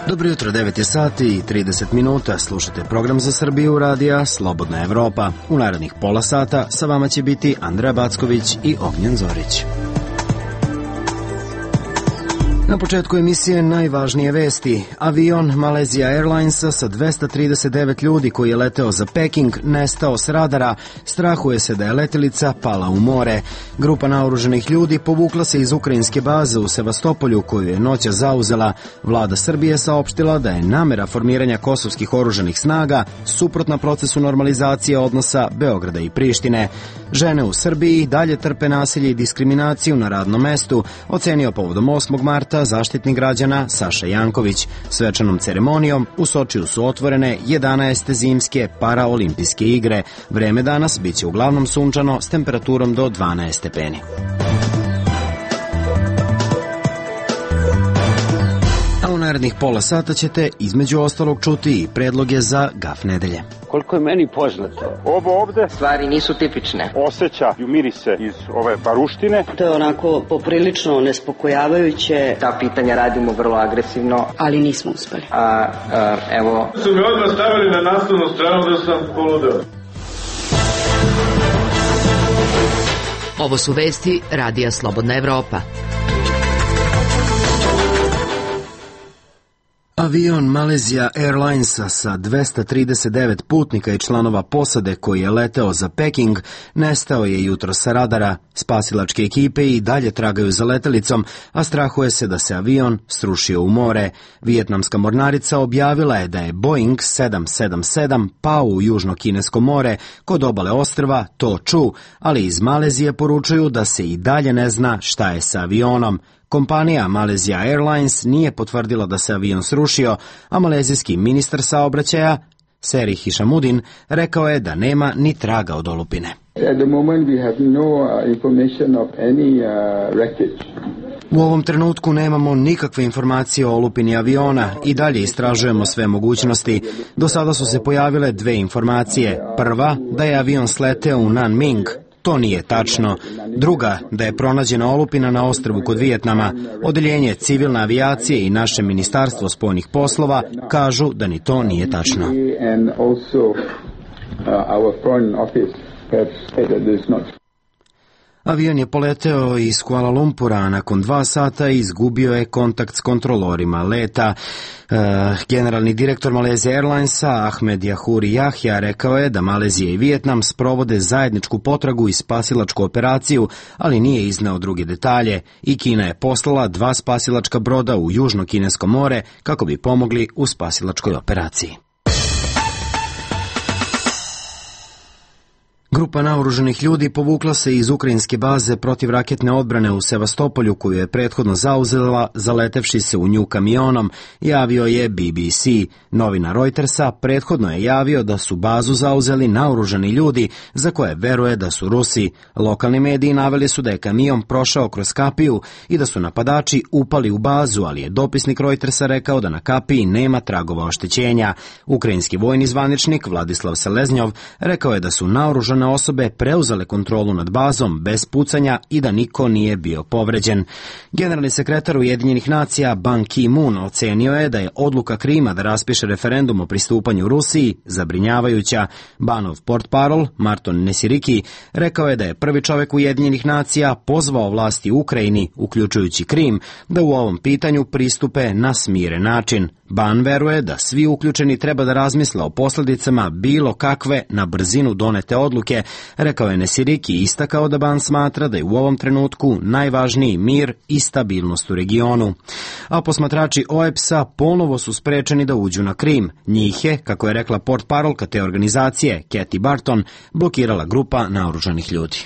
Dobro jutro, 9 je sati i 30 minuta. Slušate program za Srbiju radija Slobodna Evropa. U narednih pola sata sa vama će biti Andreja Backović i Ognjen Zorić. Na početku emisije najvažnije vesti. Avion Malaysia Airlinesa sa 239 ljudi koji je leteo za Peking nestao s radara. Strahuje se da je letelica pala u more. Grupa naoruženih ljudi povukla se iz ukrajinske baze u Sevastopolju koju je noća zauzela. Vlada Srbije saopštila da je namera formiranja kosovskih oružanih snaga suprotna procesu normalizacije odnosa Beograda i Prištine. Žene u Srbiji dalje trpe nasilje i diskriminaciju na radnom mestu, ocenio povodom 8. marta Zaštitnik građana Saša Janković. Svečanom ceremonijom u Sočiju su otvorene 11. zimske paraolimpijske igre. Vreme danas biće uglavnom sunčano s temperaturom do 12 stepeni. A u narednih pola sata ćete između ostalog čuti i predloge za gaf nedelje. Koliko je meni poznato, ovo ovde stvari nisu tipične. Osjećaju mirise iz ove baruštine. To je onako poprilično nespokojavajuće. Ta pitanja radimo vrlo agresivno, ali nismo uspeli. Evo... Su me odmah stavili na naslovnu stranu da sam poludeo. Ovo su vesti radija Slobodna Evropa. Avion Malaysia Airlinesa sa 239 putnika i članova posade koji je leteo za Peking nestao je jutro sa radara. Spasilačke ekipe i dalje tragaju za letelicom, a strahuje se da se avion srušio u more. Vijetnamska mornarica objavila je da je Boeing 777 pao u južno kinesko more kod obale ostrva To Chu, ali iz Malezije poručuju da se i dalje ne zna šta je sa avionom. Kompanija Malaysia Airlines nije potvrdila da se avion srušio, a malezijski ministar saobraćaja Seri Hishamudin rekao je da nema ni traga od olupine. U ovom trenutku nemamo nikakve informacije o olupini aviona i dalje istražujemo sve mogućnosti. Do sada su se pojavile dve informacije. Prva, da je avion sleteo u Nanming. To nije tačno. Druga, da je pronađena olupina na ostrvu kod Vijetnama. Odeljenje civilne avijacije i naše ministarstvo spoljnih poslova kažu da ni to nije tačno. Avion je poleteo iz Kuala Lumpura, a nakon 2 sata izgubio je kontakt s kontrolorima leta. Generalni direktor Malaysia Airlinesa Ahmed Yahuri Yahya rekao je da Malezija i Vijetnam sprovode zajedničku potragu i spasilačku operaciju, ali nije izneo druge detalje. I Kina je poslala 2 spasilačka broda u južno kinesko more kako bi pomogli u spasilačkoj operaciji. Grupa naoruženih ljudi povukla se iz ukrajinske baze protivraketne odbrane u Sevastopolju koju je prethodno zauzela zaletevši se u nju kamionom, javio je BBC. Novinar Reutersa prethodno je javio da su bazu zauzeli naoružani ljudi za koje veruje da su Rusi. Lokalni mediji naveli su da je kamion prošao kroz kapiju i da su napadači upali u bazu, ali je dopisnik Reutersa rekao da na kapiji nema tragova oštećenja. Ukrajinski vojni zvaničnik Vladislav Seleznjov rekao je da su naoružane osobe preuzele kontrolu nad bazom bez pucanja i da niko nije bio povređen. Generalni sekretar Ujedinjenih nacija Ban Ki-moon ocenio je da je odluka Krima da raspiše referendum o pristupanju Rusiji zabrinjavajuća. Banov portparol Marton Nesiriki rekao je da je prvi čovjek Ujedinjenih nacija pozvao vlasti u Ukrajini, uključujući Krim, da u ovom pitanju pristupe na smiren način. Ban veruje da svi uključeni treba da razmisle o posljedicama bilo kakve na brzinu donete odluke, rekao je Nesiriki i istakao da Ban smatra da je u ovom trenutku najvažniji mir i stabilnost u regionu. A posmatrači OEBS-a ponovo su sprečeni da uđu na Krim. Njih je, kako je rekla portparolka te organizacije, Cathy Barton, blokirala grupa naoružanih ljudi.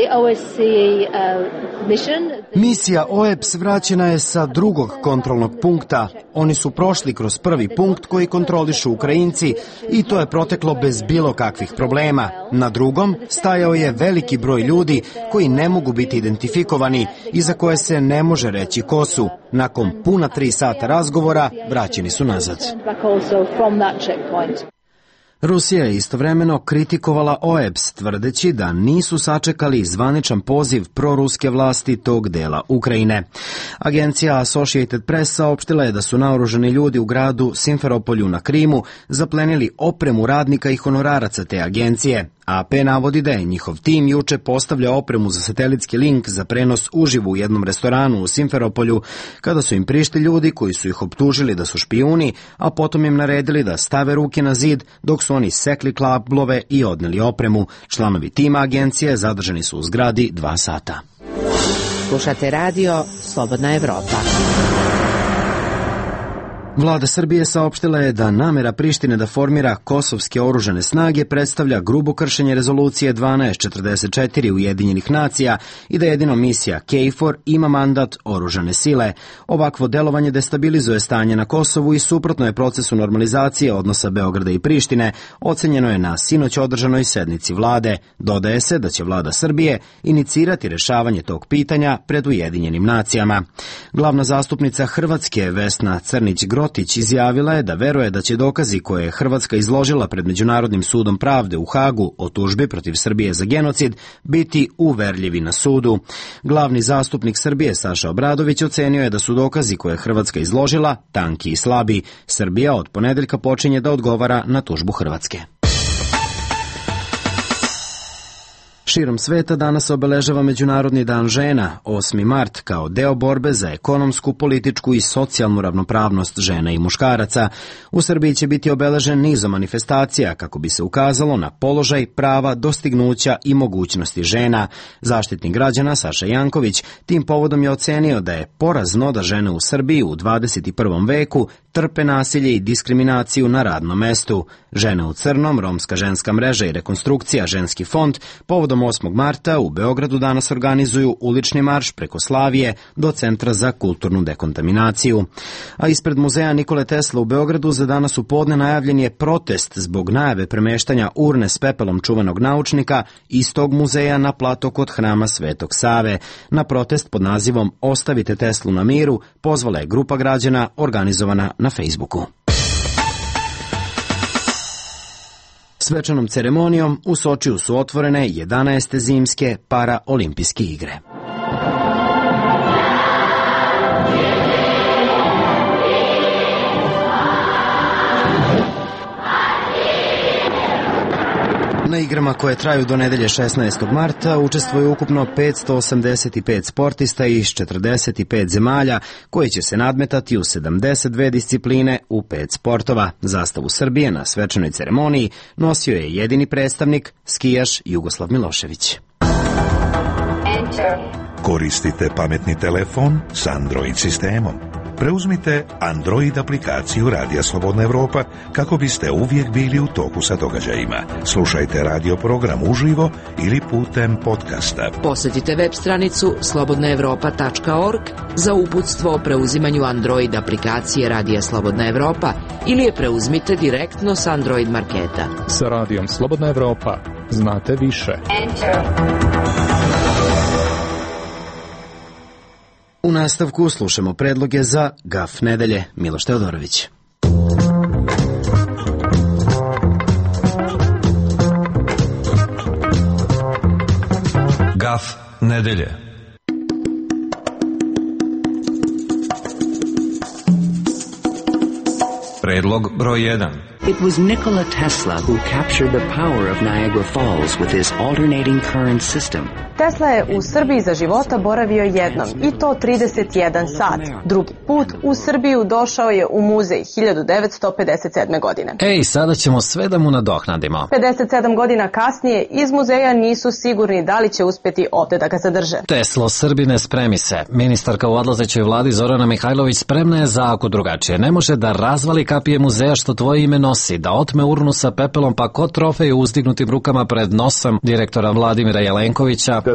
Misija OEBS vraćena je sa drugog kontrolnog punkta. Oni su prošli kroz prvi punkt koji kontrolišu Ukrajinci i to je proteklo bez bilo kakvih problema. Na drugom stajao je veliki broj ljudi koji ne mogu biti identifikovani i za koje se ne može reći ko su. Nakon puna 3 sata razgovora vraćeni su nazad. Rusija je istovremeno kritikovala OEBS, tvrdeći da nisu sačekali zvaničan poziv proruske vlasti tog dela Ukrajine. Agencija Associated Press saopštila je da su naoružani ljudi u gradu Simferopolju na Krimu zaplenili opremu radnika i honoraraca te agencije. AP navodi da je njihov tim juče postavljao opremu za satelitski link za prenos uživo u jednom restoranu u Simferopolju, kada su im prišli ljudi koji su ih optužili da su špijuni, a potom im naredili da stave ruke na zid dok su oni sekli kablove i odneli opremu. Članovi tima agencije zadržani su u zgradi 2 sata. Slušate radio Slobodna Evropa. Vlada Srbije saopštila je da namera Prištine da formira kosovske oružane snage predstavlja grubo kršenje rezolucije 1244 Ujedinjenih nacija i da jedino misija KFOR ima mandat oružane sile. Ovakvo delovanje destabilizuje stanje na Kosovu i suprotno je procesu normalizacije odnosa Beograda i Prištine, ocenjeno je na sinoć održanoj sednici vlade. Dodaje se da će vlada Srbije inicirati rešavanje tog pitanja pred Ujedinjenim nacijama. Glavna zastupnica Hrvatske Vesna Crnić-Grotić izjavila je da veruje da će dokazi koje je Hrvatska izložila pred Međunarodnim sudom pravde u Hagu o tužbi protiv Srbije za genocid biti uverljivi na sudu. Glavni zastupnik Srbije Saša Obradović ocenio je da su dokazi koje je Hrvatska izložila tanki i slabi. Srbija od ponedeljka počinje da odgovara na tužbu Hrvatske. Širom sveta danas obeležava Međunarodni dan žena, 8. mart, kao deo borbe za ekonomsku, političku i socijalnu ravnopravnost žena i muškaraca. U Srbiji će biti obeležen nizom manifestacija kako bi se ukazalo na položaj, prava, dostignuća i mogućnosti žena. Zaštitnik građana Saša Janković tim povodom je ocenio da je porazno da žene u Srbiji u 21. veku trpe nasilje i diskriminaciju na radnom mestu. Žene u crnom, Romska ženska mreža i rekonstrukcija Ženski fond povodom 8. marta u Beogradu danas organizuju ulični marš preko Slavije do Centra za kulturnu dekontaminaciju. A ispred muzeja Nikole Tesla u Beogradu za danas u podne najavljen je protest zbog najave premeštanja urne s pepelom čuvenog naučnika iz tog muzeja na plato kod hrama Svetog Save. Na protest pod nazivom Ostavite Teslu na miru pozvala je grupa građana organizovana na Facebooku. Svečanom ceremonijom u Sočiju su otvorene 11. zimske paraolimpijske igre. Na igrama koje traju do nedelje 16. marta učestvuje ukupno 585 sportista iz 45 zemalja koji će se nadmetati u 72 discipline u 5 sportova. Zastavu Srbije na svečanoj ceremoniji nosio je jedini predstavnik, skijaš Jugoslav Milošević. Koristite pametni telefon s Android sistemom. Preuzmite Android aplikaciju Radija Slobodna Evropa kako biste uvijek bili u toku sa događajima. Slušajte radio program uživo ili putem podcasta. Posjetite web stranicu slobodnaevropa.org za uputstvo o preuzimanju Android aplikacije Radija Slobodna Evropa ili je preuzmite direktno s Android marketa. Sa Radijom Slobodna Evropa znate više. U nastavku slušamo predloge za GAF nedelje. Miloš Teodorović. GAF nedelje. Predlog broj 1. It was Nikola Tesla who captured the power of Niagara Falls with his alternating current system. Tesla je u Srbiji za života boravio jednom, i to 31 sat. Drugi put u Srbiju došao je u muzej 1957. godine. Ej, sada ćemo sve da mu nadoknadimo. 57 godina kasnije iz muzeja nisu sigurni da li će uspjeti ovde da ga zadrže. Teslo, Srbine, spremi se. Ministarka u odlazećoj vladi Zorana Mihajlović spremna je za ako drugačije. Ne može da razvali kapije muzeja što tvoje ime nosi, da otme urnu sa pepelom pa ko trofej u uzdignutim rukama pred nosom direktora Vladimira Jelenkovića. Da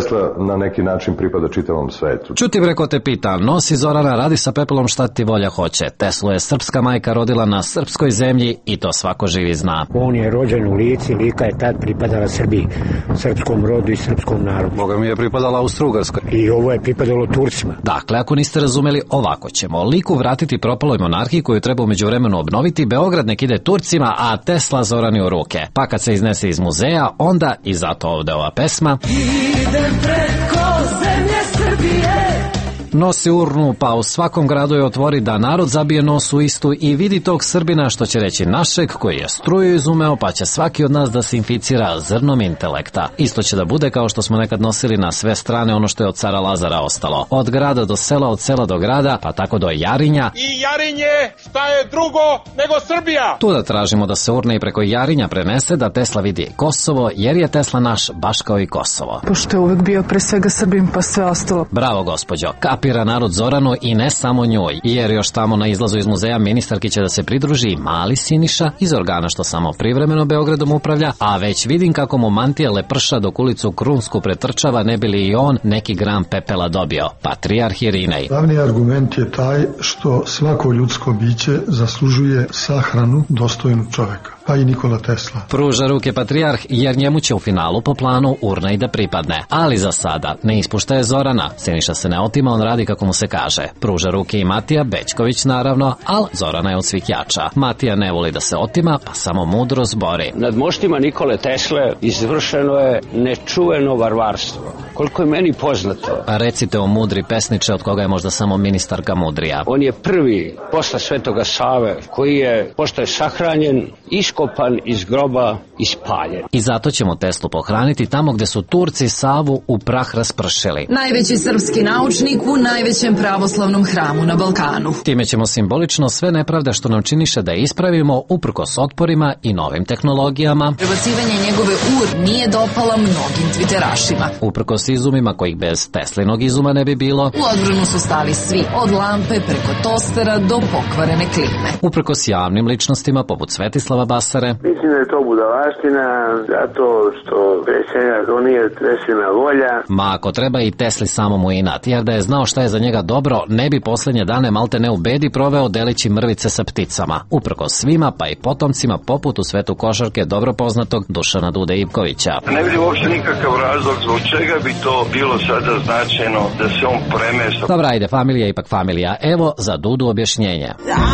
Tesla na neki način pripada čitavom svetu. Čuti bre ko te pita, nosi Zorana, radi sa pepelom šta ti volja hoće. Teslu je srpska majka rodila na srpskoj zemlji i to svako živi zna. On je rođen u Lici, Lika je tad pripadala Srbiji, srpskom rodu i srpskom narodu. Boga mi je pripadala Austro-Ugarskoj. I ovo je pripadalo Turcima. Dakle, ako niste razumeli, ovako ćemo. Liku vratiti propaloj monarhiji koju treba u međuvremenu obnoviti, Beograd nek ide Turcima, a Tesla Zorani u ruke. Pa kad se iznese iz muzeja, onda i zato ovde ova pesma. Idem preko zemlje Srbije. Nosi urnu, pa u svakom gradu je otvori da narod zabije nos u istu i vidi tog Srbina, što će reći našeg, koji je struju izumeo, pa će svaki od nas da se inficira zrnom intelekta. Isto će da bude kao što smo nekad nosili na sve strane ono što je od cara Lazara ostalo. Od grada do sela, od sela do grada, pa tako do Jarinja. I Jarinje, šta je drugo nego Srbija? Tu da tražimo da se urne i preko Jarinja prenese, da Tesla vidi Kosovo, jer je Tesla naš baš kao i Kosovo. Pošto je uvek bio pre svega Srbim, pa sve ostalo. Bravo, gospođo. Kapira narod Zoranu i ne samo njoj, jer još tamo na izlazu iz muzeja ministarki će da se pridruži mali Siniša iz organa što samo privremeno Beogradom upravlja, a već vidim kako mu mantija leprša dok ulicu Krunsku pretrčava, ne bi li i on neki gram pepela dobio. Patrijarh Irinej. Glavni argument je taj što svako ljudsko biće zaslužuje sahranu dostojnu čoveka, pa i Nikola Tesla. Pruža ruke patrijarh, jer njemu će u finalu po planu urna i da pripadne. Ali za sada ne ispuštaje Zorana. Siniša se ne otima, on radi kako mu se kaže. Pruža ruke i Matija Bećković naravno, ali Zorana je od svih jača. Matija ne voli da se otima, pa samo mudro zbori. Nad moštima Nikole Tesle izvršeno je nečuveno varvarstvo. Koliko je meni poznato. A recite o mudri pesniče, od koga je možda samo ministarka mudrija. On je prvi posle Svetoga Save koji je, pošto je sahranjen, iskopan iz groba i spaljen. I zato ćemo Teslu pohraniti tamo gde su Turci Savu u prah raspršili. Najveći srpski naučnik u najvećem pravoslavnom hramu na Balkanu. Time ćemo simbolično sve nepravde što nam činiše da ispravimo uprkos otporima i novim tehnologijama. Prebacivanje njegove nije dopala mnogim twitterašima. Uprkos izumima kojih bez Teslinog izuma ne bi bilo. U odbranu su stali svi, od lampe preko tostera do pokvarene klime. Uprkos javnim ličnostima poput Svetislava Basare. Mislim da je to budalaština, zato što pre svega to nije Teslina volja. Ma ako treba i Tesli samom u inat, jer da je znao šta je za njega dobro, ne bi poslednje dane malte ne u bedi proveo delići mrvice sa pticama. Uprkos svima, pa i potomcima poput u svetu košarke dobro poznatog Dušana Dude Ivkovića. Ne vidim uopšte nikakav razlog zbog čega bi to bilo sada značajno da se on premesta. Dobra, ajde, familija ipak familija. Evo za Dudu objašnjenje.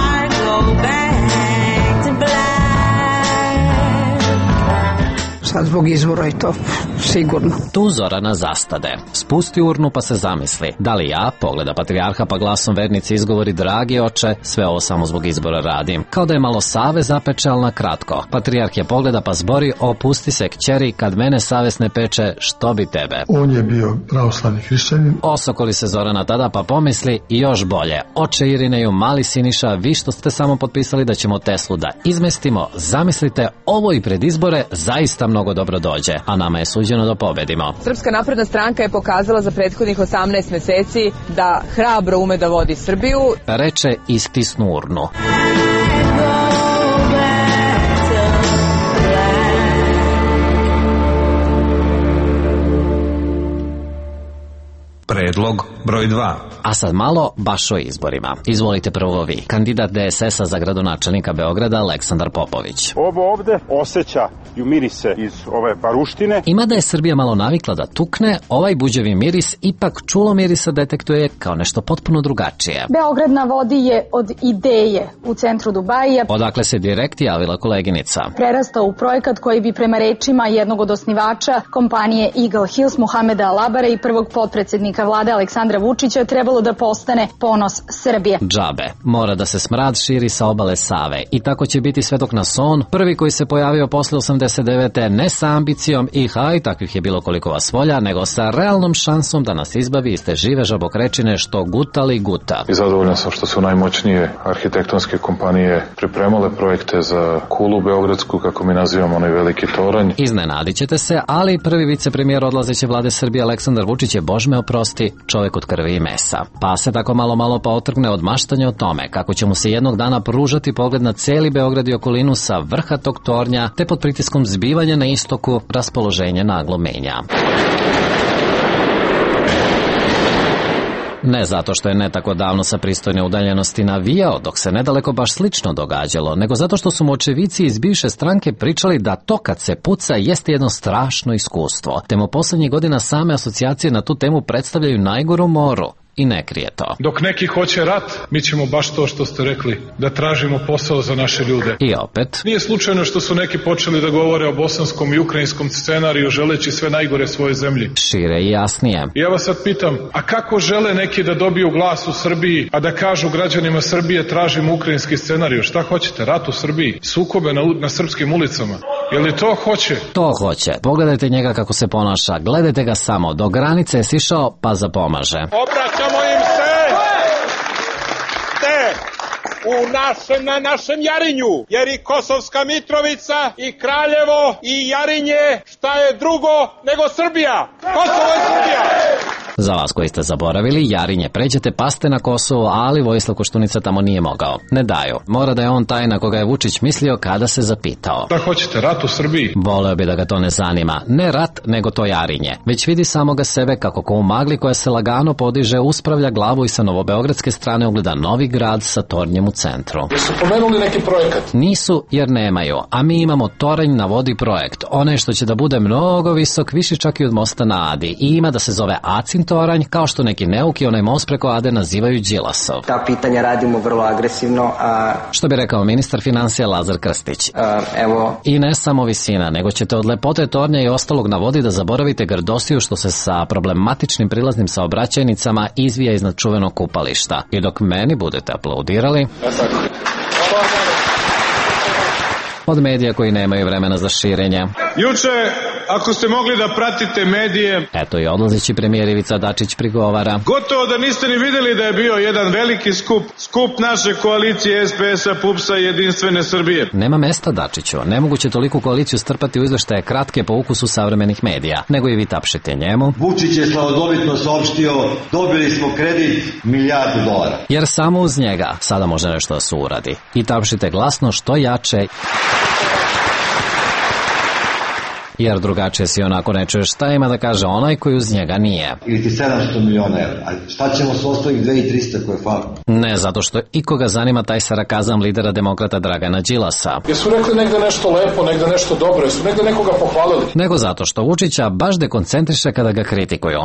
Sad zbog izbora i to, sigurno. Tu Zorana zastade. Spusti urnu pa se zamisli. Da li ja, pogleda patrijarha pa glasom vernici izgovori dragi oče, sve ovo samo zbog izbora radim. Kao da je malo Save zapeče, ali na kratko. Patrijarh je pogleda pa zbori, opusti se kćeri, kad mene savest ne peče, što bi tebe? On je bio pravoslavni hrišćanin. Osokoli se Zorana tada pa pomisli i još bolje. Oče Irineju, mali Siniša, vi što ste samo potpisali da ćemo Teslu da izmestimo, zamislite, ovo i pred izbore zaista mnogo dobro dođe, a nama je suđeno da pobedimo. Srpska napredna stranka je pokazala za prethodnih 18 meseci da hrabro ume da vodi Srbiju. Reče i stisnu urnu. Predlog broj 2. A sad malo baš o izborima. Izvolite prvo vi. Kandidat DSS-a za gradonačelnika Beograda Aleksandar Popović. Ovo ovde osjeća i mirise iz ove baruštine. Ima da je Srbija malo navikla da tukne, ovaj buđevi miris ipak čulo mirisa detektuje kao nešto potpuno drugačije. Beograd na vodi je od ideje u centru Dubajija. Odakle se direkt javila koleginica. Prerastao u projekat koji bi prema rečima jednog od osnivača kompanije Eagle Hills Muhameda Alabara i prvog potpredsednika vlade Aleksandra Vučića trebalo da postane ponos Srbije. Džabe. Mora da se smrad širi sa obale Save i tako će biti sve dok nas on, prvi koji se pojavio posle 89. ne sa ambicijom i haj, takvih je bilo koliko vas volja, nego sa realnom šansom da nas izbavi iz te žive žabokrečine što gutali guta. I zadovoljan sam što su najmoćnije arhitektonske kompanije pripremale projekte za kulu beogradsku, kako mi nazivamo onaj veliki toranj. Iznenadit ćete se, ali prvi vicepremijer odlazeće vlade Srbije Aleksandar Vučić je, Bož me oprosti, čovek od krvi i mesa. Pa se tako malo pa otrgne od maštanja o tome kako će mu se jednog dana pružati pogled na celi Beograd i okolinu sa vrha tog tornja, te pod pritiskom zbivanja na istoku raspoloženje naglo menja. Ne zato što je ne tako davno sa pristojne udaljenosti navijao, dok se nedaleko baš slično događalo, nego zato što su mu očevici iz bivše stranke pričali da to kad se puca jeste jedno strašno iskustvo, te mu poslednjih godina same asocijacije na tu temu predstavljaju najgoru moru. I ne krije to. Dok neki hoće rat, mi ćemo baš to što ste rekli, da tražimo posao za naše ljude. I opet. Nije slučajno što su neki počeli da govore o bosanskom i ukrajinskom scenariju želeći sve najgore svoje zemlji. Šire i jasnije. I ja vas sad pitam, a kako žele neki da dobiju glas u Srbiji, a da kažu građanima Srbije tražimo ukrajinski scenariju? Šta hoćete? Rat u Srbiji? Sukobe na srpskim ulicama? Je li to hoće? To hoće. Pogledajte njega kako se ponaša. Gledajte ga samo. Do granice je sišao pa zapomaže. Obraćamo im se na našem Jarinju, jer i Kosovska Mitrovica i Kraljevo i Jarinje šta je drugo nego Srbija. Kosovo je Srbija. Za vas koji ste zaboravili, Jarinje, pređete paste na Kosovo, ali Vojislav Koštunica tamo nije mogao. Ne daju. Mora da je on taj na koga je Vučić mislio kada se zapitao. Da hoćete, rat u Srbiji? Voleo bi da ga to ne zanima. Ne rat, nego to Jarinje. Već vidi samoga sebe kako ko u magli koja se lagano podiže, uspravlja glavu i sa novobeogradske strane ugleda novi grad sa tornjem u centru. Jesu pomenuli neki projekat? Nisu, jer nemaju. A mi imamo Toranj na vodi projekt. Onaj što će da bude mnogo visok, više čak i od mosta na Adi. I ima da se zove Acin Toranj, kao što neki neuki onaj most preko Ade nazivaju Đilasov. Ta pitanja radimo vrlo agresivno. Što bi rekao ministar financija Lazar Krstić. Evo. I ne samo visina, nego ćete od lepote tornja i ostalog na vodi da zaboravite grdosiju što se sa problematičnim prilaznim saobraćajnicama izvija iznad čuvenog kupališta. I dok meni budete aplaudirali... Od medija koji nemaju vremena za širenje. Juče, ako ste mogli da pratite medije... Eto i odlazeći premijer Ivica Dačić prigovara. Gotovo da niste ni videli da je bio jedan veliki skup naše koalicije SPS-a, PUPS-a i Jedinstvene Srbije. Nema mesta, Dačiću. Nemoguće toliku koaliciju strpati u izveštaje kratke po ukusu savremenih medija. Nego i vi tapšite njemu. Vučić je slavodobitno saopštio, dobili smo kredit $1 milijardu. Jer samo uz njega sada može nešto da se uradi. I tapšite glasno što jače... Jer drugačije si onako ne čuješ šta ima da kaže onaj koji uz njega nije. Ili ti 700 miliona evra. A šta ćemo s ostalih 2300 koje fali? Ne, zato što ikoga zanima taj sarakazam lidera demokrata Dragana Đilasa. Jesu rekli negde nešto lepo, negde nešto dobro, jesu negde nekoga pohvalili? Nego zato što Vučića baš dekoncentriše kada ga kritikuju.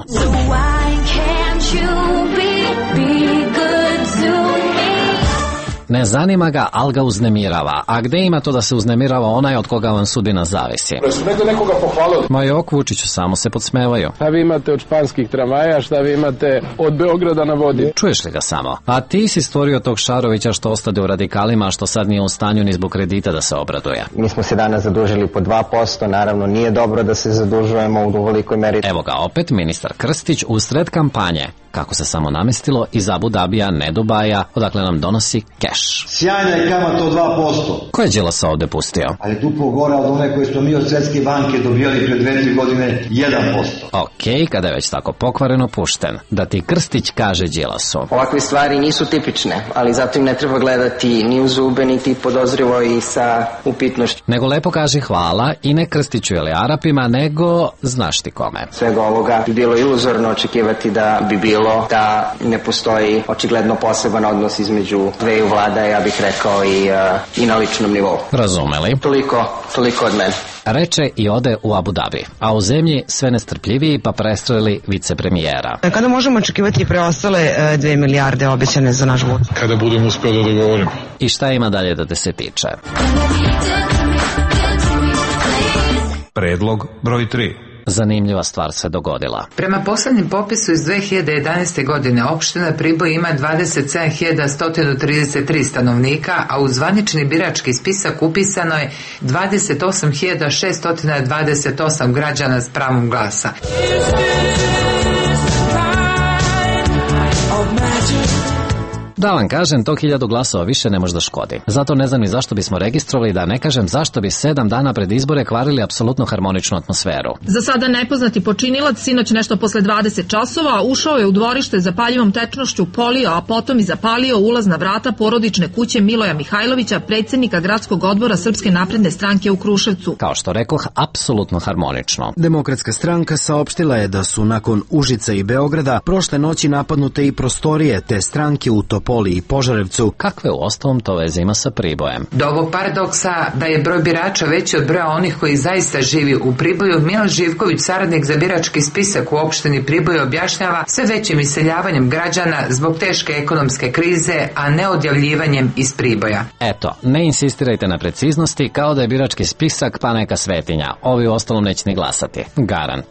Ne zanima ga, ali ga uznemirava. A gde ima to da se uznemirava onaj od koga vam sudbina zavisi? Jesu negde nekoga pohvalili? Ma jok, Vučiću, samo se podsmevaju. Šta vi imate od španskih tramvaja, šta vi imate od Beograda na vodi? Čuješ li ga samo? A ti si stvorio tog Šarovića što ostade u radikalima, što sad nije u stanju ni zbog kredita da se obraduje. Mi smo se danas zadužili po 2%, naravno nije dobro da se zadužujemo u velikoj meri. Evo ga opet ministar Krstić usred kampanje. Kako se samo namestilo iz Abu Dabija, ne Dubaja, odakle nam donosi keš. Sjajna je kamata od 2%. Ko je Đilasa ovde pustio? Ali duplo gore od one koje smo mi od Svetske banke dobijali pred 2-3 godine 1%. Okej, kada je već tako pokvareno pušten, da ti Krstić kaže Đilasu. Ovakve stvari nisu tipične, ali zato im ne treba gledati ni u zube, niti podozrivo i sa upitnošću. Nego lepo kaži hvala i ne Krstiću ili Arapima, nego znaš ti kome. Svega ovoga bi bilo iluzorno očekivati da bi bilo da ne postoji očigledno poseban odnos između dveju vlada, ja bih rekao i na ličnom nivou. Razumeli? Toliko od mene. Reče i ode u Abu Dhabi, a u zemlji sve nestrpljiviji pa prestrojili vicepremijera. Kada možemo očekivati preostale 2 milijarde obećane za naš vod? Kada budemo uspeli da dogovorimo. I šta ima dalje da te se tiče? Predlog broj 3. Zanimljiva stvar se dogodila. Prema poslednjem popisu iz 2011. godine opština Priboj ima 27.133 stanovnika, a u zvanični birački spisak upisano je 28.628 građana s pravom glasa. Da vam kažem, to 1000 glasova više ne može da škodi. Zato ne znam ni zašto bismo registrovali, da ne kažem zašto bi 7 dana pred izbore kvarili apsolutno harmoničnu atmosferu. Za sada nepoznati počinilac sinoć nešto posle 20 časova ušao je u dvorište zapaljivom tečnošću, polio, a potom i zapalio ulazna vrata porodične kuće Miloja Mihajlovića, predsjednika gradskog odbora Srpske napredne stranke u Kruševcu. Kao što rekoh, apsolutno harmonično. Demokratska stranka saopštila je da su nakon Užica i Beograda prošle noći napadnute i prostorije te stranke u Topoli i Požarevcu. Kakve u ostalom to veze ima sa Pribojem? Do ovog paradoksa da je broj birača veći od broja onih koji zaista živi u Priboju, Milan Živković, saradnik za birački spisak u opštini Priboj, objašnjava sve većim iseljavanjem građana zbog teške ekonomske krize, a ne odjavljivanjem iz Priboja. Eto, ne insistirajte na preciznosti, kao da je birački spisak pa neka svetinja. Ovi u ostalom neće ni glasati. Garant.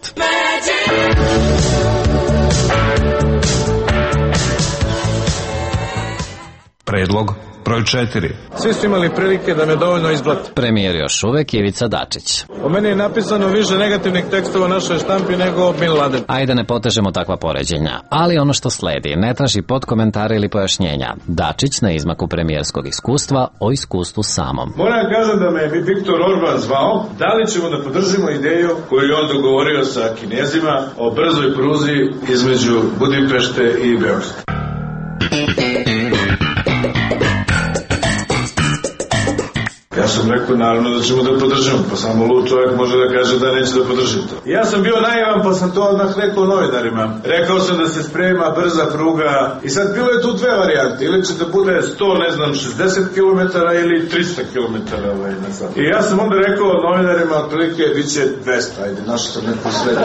Predlog broj 4. Svi su imali prilike da me dovoljno izblate. Premijer još uvek Ivica Dačić. O meni je napisano više negativnih tekstova u našoj štampi nego Bin Laden. Ajde ne potežemo takva poređenja, ali ono što sledi ne traži podkomentare ili pojašnjenja. Dačić na izmaku premijerskog iskustva o iskustvu samom. Moram kažem da me je Viktor Orban zvao, da li ćemo da podržimo ideju koju je on dogovorio sa Kinezima o brzoj pruzi između Budimpešte i Beograda. Ja sam rekao, naravno da ćemo da podržimo, pa samo lud čovjek može da kaže da neće da podrži to. Ja sam bio naivan, pa sam to odmah rekao novinarima. Rekao sam da se sprema brza pruga i sad bilo je tu dve varijante, ili će da bude 60 km ili 300 km na sat. I ja sam onda rekao novinarima, otprilike, bit će 200, ajde, našao sam neko srednje.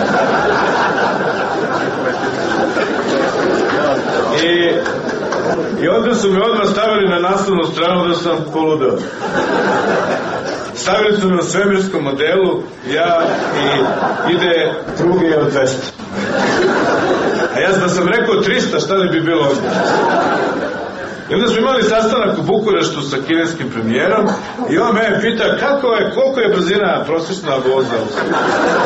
I onda su me odmah stavili na naslovnu stranu da sam poludeo. Stavili su me u svemirskom modelu, ja i ide pruge od 200. A ja da sam rekao 300, šta li bi bilo ovdje? I onda smo imali sastanak u Bukureštu sa kineskim premijerom i on me pita koliko je brzina prosječna voza u Srbiji.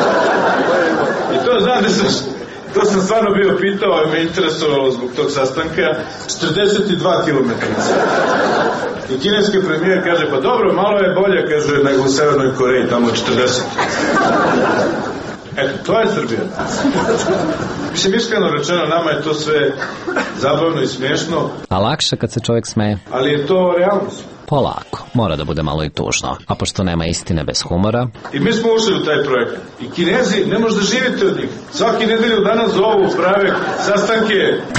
I to znate to sam stvarno bio pitao i me interesovalo zbog tog sastanka. 42 km. I kineski premijer kaže, pa dobro, malo je bolje, kaže, nego u Severnoj Koreji, tamo je 40. Eto, to je Srbija. Mislim, iskreno rečeno, nama je to sve zabavno i smiješno. A lakše kad se čovjek smeje. Ali je to realnost. Polako, mora da bude malo i tužno. A pošto nema istine bez humora... I mi smo ušli u taj projekat. I Kinezi, ne možete da živite od njih. Svaki nedelju danas zovu, prave sastanke.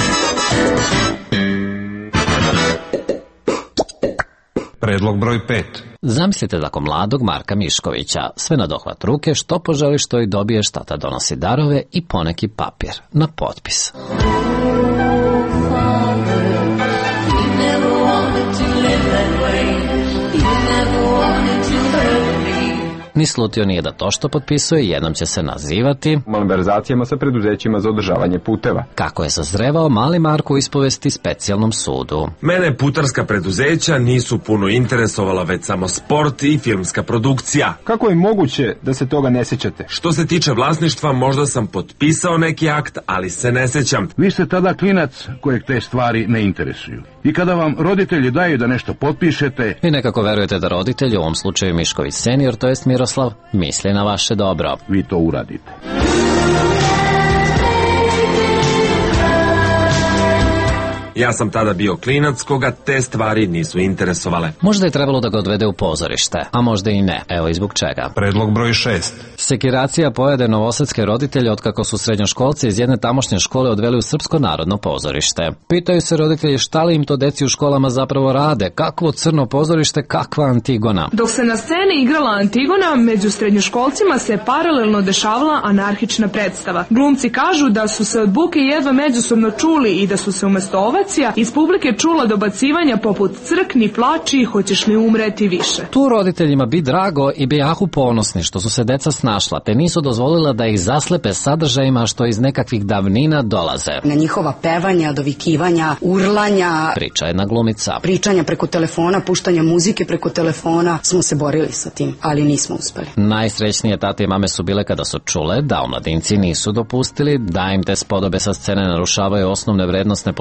Predlog broj 5. Zamislite tako mladog Marka Miškovića, sve na dohvat ruke, što poželi što i dobije, štata donosi darove i poneki papir na potpis. Ni slutio nije da to što potpisuje jednom će se nazivati malverzacijama sa preduzećima za održavanje puteva. Kako je sazrevao mali Marko u ispovesti specijalnom sudu. Mene putarska preduzeća nisu puno interesovala, već samo sport i filmska produkcija. Kako je moguće da se toga ne sećate? Što se tiče vlasništva, možda sam potpisao neki akt, ali se ne sećam. Vi ste tada klinac kojeg te stvari ne interesuju. I kada vam roditelji daju da nešto potpišete... Vi nekako verujete da roditelji, u ovom slučaju Mišković senior, to jest Miroslav, misli na vaše dobro. Vi to uradite. Ja sam tada bio klinac koga te stvari nisu interesovale. Možda je trebalo da ga odvede u pozorište, a možda i ne. Evo i zbog čega. Predlog broj 6. Sekiracija pojede novosadske roditelje otkako su srednjoškolci iz jedne tamošnje škole odveli u Srpsko narodno pozorište. Pitaju se roditelji šta li im to deci u školama zapravo rade, kakvo crno pozorište, kakva Antigona. Dok se na sceni igrala Antigona, među srednjoškolcima se paralelno dešavala anarhična predstava. Glumci kažu da su se od buke jedva međusobno čuli i da su se umesto ovacija iz publike čula dobacivanja poput crkni, plači, hoćeš li umreti više. Tu roditeljima bi drago i bijahu ponosni što su se deca snašla, te nisu dozvolila da ih zaslepe sadržajima što iz nekakvih davnina dolaze. Na njihova pevanja, dovikivanja, urlanja, priča jedna glumica, pričanja preko telefona, puštanja muzike preko telefona, smo se borili sa tim, ali nismo uspeli. Najsrećnije tate i mame su bile kada su čule da omladinci nisu dopustili da im te spodobe sa scene narušavaju osnovne vrednostne postulate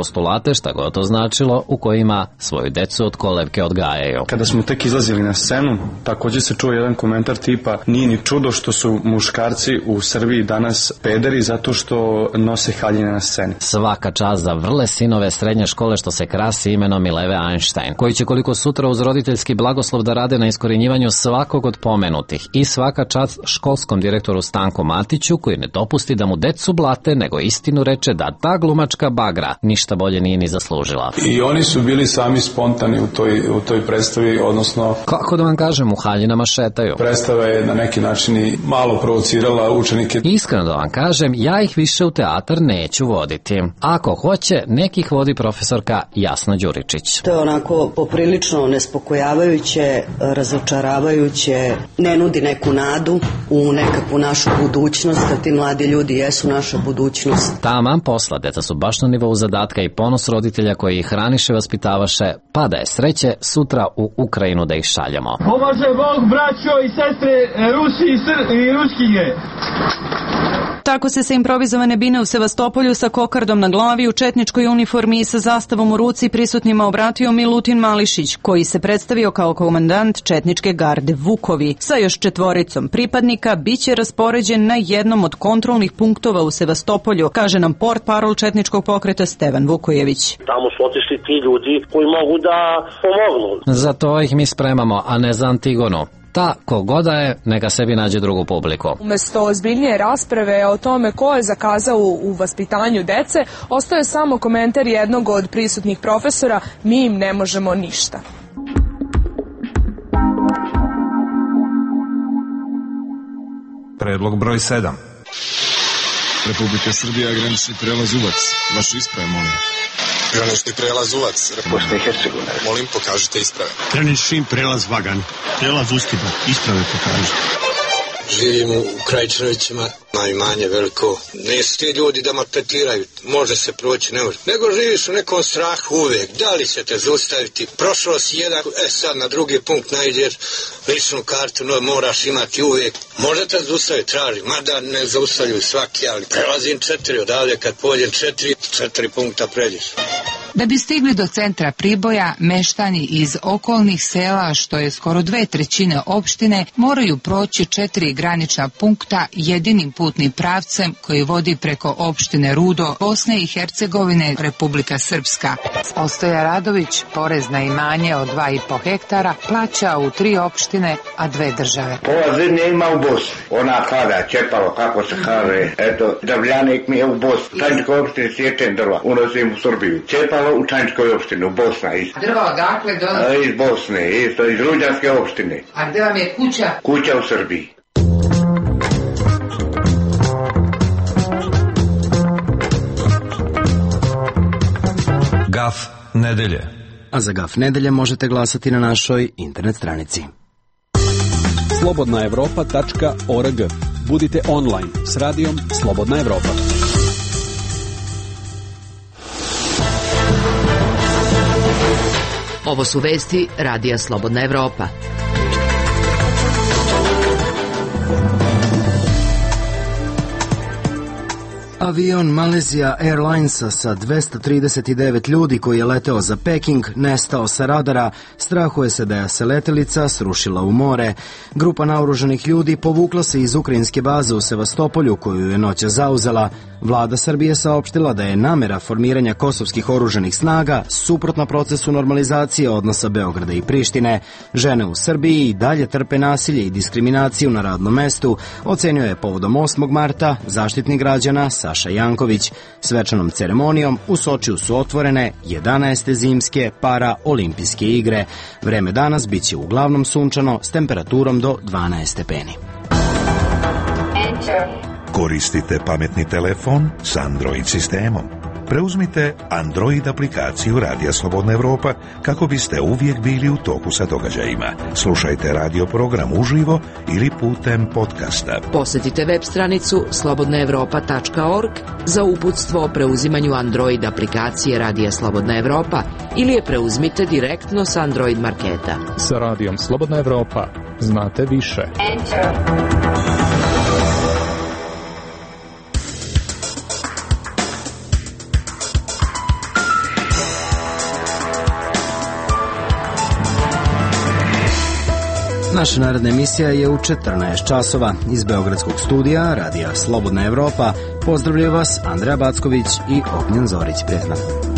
sporte, šta god to značilo, u kojima svoju decu od kolevke odgajaju. Kada smo tek izlazili na scenu, također se čuo jedan komentar tipa: nije ni čudo što su muškarci u Srbiji danas pederi zato što nose haljine na sceni. Svaka čast za vrle sinove srednje škole što se krasi imenom Mileve Einstein, koji će koliko sutra uz roditeljski blagoslov da rade na iskorjenjivanju svakog od pomenutih, i svaka čast školskom direktoru Stanku Matiću, koji ne dopusti da mu decu blate, nego istinu reče da ta glumačka bagra ništa bolje nije ni zaslužila. I oni su bili sami spontani u toj predstavi, odnosno... Kako da vam kažem, u haljinama šetaju. Predstava je na neki način i malo provocirala učenike. Iskreno da vam kažem, ja ih više u teatar neću voditi. Ako hoće, nekih vodi profesorka Jasna Đuričić. To je onako poprilično nespokojavajuće, razočaravajuće, ne nudi neku nadu u nekakvu našu budućnost, a ti mladi ljudi jesu naša budućnost. Taman posla, deca su baš na nivou zadatka i ponos roditelja koji ih hraniše, vaspitavaše, pa da je sreće sutra u Ukrajinu da ih šaljemo. Pomaže Bog, braćo i sestre, Rusi i Ruskinje. Tako se sa improvizovane bine u Sevastopolju sa kokardom na glavi, u četničkoj uniformi i sa zastavom u ruci prisutnima obratio Milutin Mališić, koji se predstavio kao komandant četničke garde Vukovi. Sa još 4 pripadnika biće raspoređen na jednom od kontrolnih punktova u Sevastopolju, kaže nam portparol četničkog pokreta Stevan Vukojević. Tamo su otišli ti ljudi koji mogu da pomognu. Za to ih mi spremamo, a ne za Antigonu. Ta, kogoda je, neka sebi nađe drugu publiku. Umesto ozbiljnije rasprave o tome ko je zakazao u vaspitanju dece, ostaje samo komentar jednog od prisutnih profesora: mi im ne možemo ništa. Predlog broj 7. Republika Srbija, granični prelaz Uvac. Vaše isprave, molim. Granični prelaz Uvac, Bosna i Hercegovina. Molim, pokažite isprave. Granični prelaz Vagan, prelaz Ustiba, isprave pokažite. Živim u Krajčinovićima, na imanje veliko. Nisu ti ljudi da maltretiraju, može se proći, ne može. Nego živiš u nekom strahu uvijek, da li će te zaustaviti. Prošlo si jedan, sad na drugi punkt najideš, ličnu kartu moraš imati uvijek. Može te zaustaviti, traži, mada ne zaustavljuju svaki, ali prelazim 4 odavde, kad pođem 4 punkta pređeš. Da bi stigli do centra Priboja, meštani iz okolnih sela, što je skoro 2/3 opštine, moraju proći 4 granična punkta jedinim putnim pravcem koji vodi preko opštine Rudo, Bosne i Hercegovine, Republika Srpska. Ostoja Radović porez na imanje od 2,5 hektara plaća u 3 opštine, a 2 države. Ova zemlja ima u Bosni. Ona kada Čepalo, kako se kaže, eto, Davljanik mi je u Bosni. Tanjskoj opštini sječem drva, unosim u Srbiju. Čepalo u Tanjskoj opštini, u Bosna isto. Drva odakle dolazi? Iz Bosne, isto, iz Ruđanske opštine. A gde vam je kuća? Kuća u Srbiji. Gaf nedelje. A za Gaf nedelje možete glasati na našoj internet stranici. slobodnaevropa.org. Budite online s radijom Slobodna Evropa. Ovo su vesti Radija Slobodna Evropa. Avion Malaysia Airlinesa sa 239 ljudi koji je leteo za Peking nestao sa radara, strahuje se da je se letelica srušila u more. Grupa naoružanih ljudi povukla se iz ukrajinske baze u Sevastopolju koju je noćas zauzela. Vlada Srbije saopštila da je namera formiranja kosovskih oružanih snaga suprotna procesu normalizacije odnosa Beograda i Prištine. Žene u Srbiji i dalje trpe nasilje i diskriminaciju na radnom mestu, ocenio je povodom 8. marta Zaštitnik građana Saša Janković. Svečanom ceremonijom u Sočiju su otvorene 11. zimske para-olimpijske igre. Vreme danas biće uglavnom sunčano s temperaturom do 12 stepeni. Koristite pametni telefon s Android sistemom. Preuzmite Android aplikaciju Radija Slobodna Evropa kako biste uvijek bili u toku sa događajima. Slušajte radio program uživo ili putem podcasta. Posjetite web stranicu slobodnaevropa.org za uputstvo o preuzimanju Android aplikacije Radija Slobodna Evropa ili je preuzmite direktno s Android marketa. Sa Radijom Slobodna Evropa znate više. Naša naredna emisija je u 14 časova. Iz Beogradskog studija Radija Slobodna Evropa pozdravljaju vas Andreja Backović i Ognjen Zorić. Prijetno.